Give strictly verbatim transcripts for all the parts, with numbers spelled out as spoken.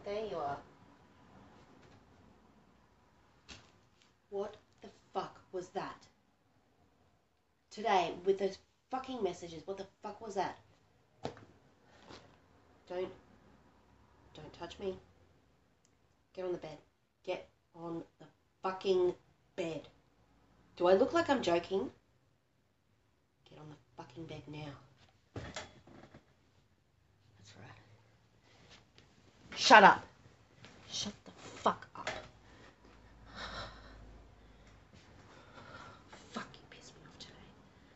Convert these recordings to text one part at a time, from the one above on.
there you are. What the fuck was that? Today, with those fucking messages, what the fuck was that? Don't, don't touch me. Get on the bed. Get on the fucking bed. Do I look like I'm joking? Get on the fucking bed now. That's right. Shut up. Shut the fuck up. Fuck, you pissed me off today.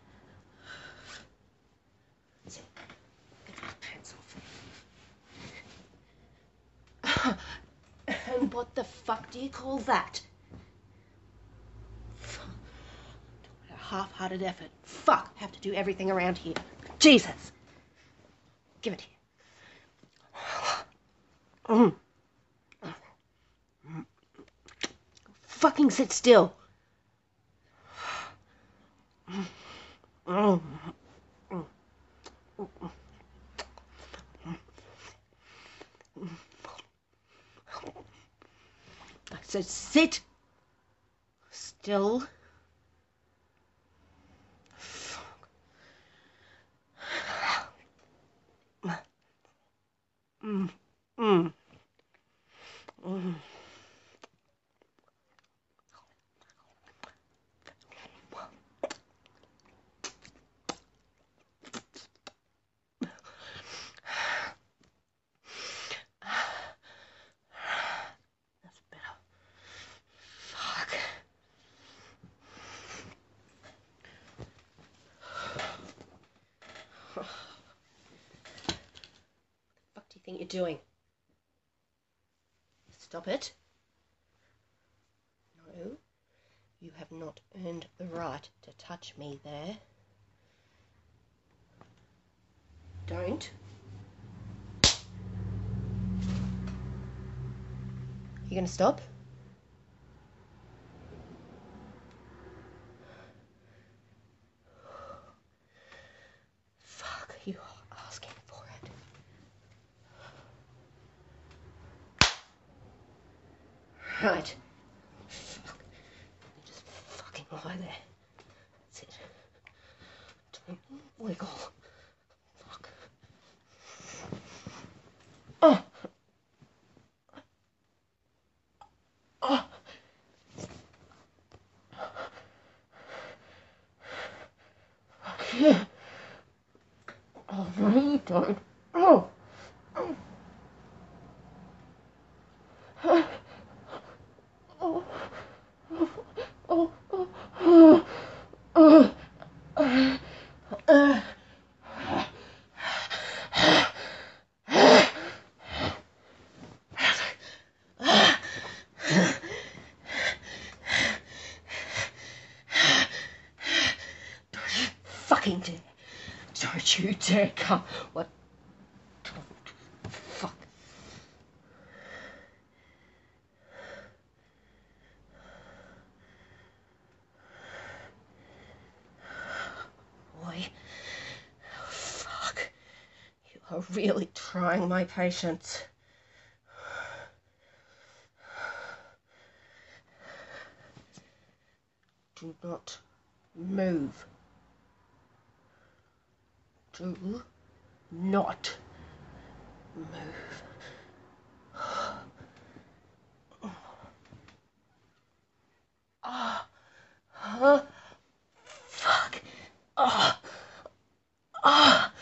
That's it. Get those pants off. And what the fuck do you call that? A half-hearted effort. Fuck, have to do everything around here. Jesus. Give it here. Mm. Fucking sit still. Mm. Mm. I said sit still. Mm. Mm. Mm. That's better. Fuck. What the fuck do you think you're doing? Stop it. No, you have not earned the right to touch me there. Don't. You gonna stop? Fuck, you are asking for it. Right. Fuck. You just fucking lie there. That's it. Don't wiggle. Fuck. Oh. Oh. Fuck yeah. Oh, no, you don't. Oh. Oh. Oh. Oh. Oh. Oh. Oh. Uh. Uh. Fucking dare. Don't you dare come. What? Fuck. Boy. Fuck. You are really trying my patience. Do not move. Do not move. Ah, huh? Fuck. Ah, ah.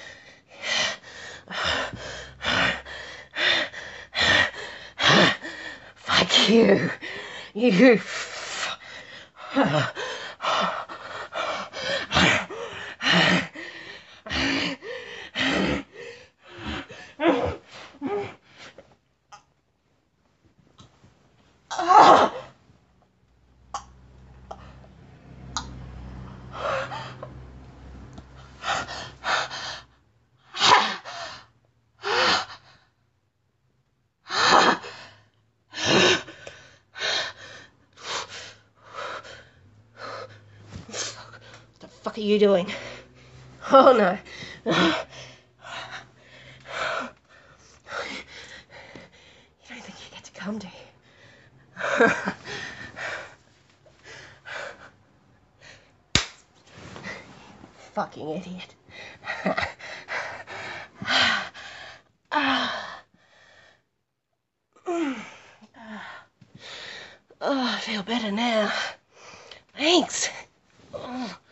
Fuck you. You. F- What are you doing? Oh no. You don't think come to? Fucking idiot. Oh, I feel better now. Thanks. Oh.